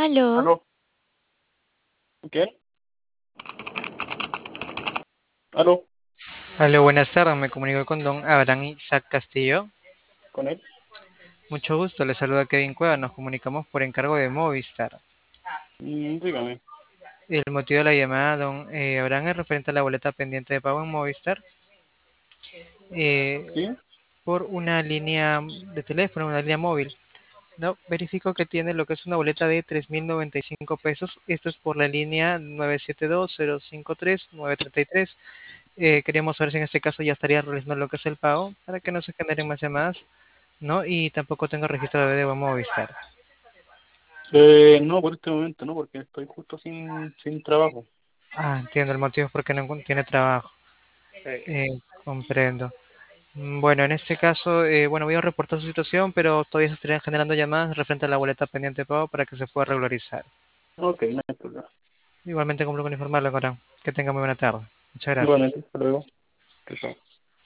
Aló, ¿Aló? ¿Quién? ¿Aló? Hola, buenas tardes. Me comunico con don Abraham Isaac Castillo. ¿Con él? Mucho gusto. Le saluda Kevin Cueva. Nos comunicamos por encargo de Movistar. Dígame. El motivo de la llamada, don Abraham, es referente a la boleta pendiente de pago en Movistar eh, ¿Sí? por una línea de teléfono, una línea móvil. No, verifico que tiene lo que es una boleta de 3.095 pesos. Esto es por la línea 972-053-933. Queríamos saber si en este caso ya estaría realizando lo que es el pago para que no se generen más llamadas, ¿no? Y tampoco tengo registro de deuda Movistar. No, por este momento no, porque estoy justo sin trabajo. Ah, entiendo el motivo es porque no tiene trabajo. Eh, Eh, comprendo. Bueno, en este caso, bueno, voy a reportar su situación, pero todavía se estarían generando llamadas referente a la boleta pendiente de pago para que se pueda regularizar. ok, no hay problema. Igualmente cumplo con informarle, Corán. Que tenga muy buena tarde. Muchas gracias. Igualmente, hasta luego. Chao, chao.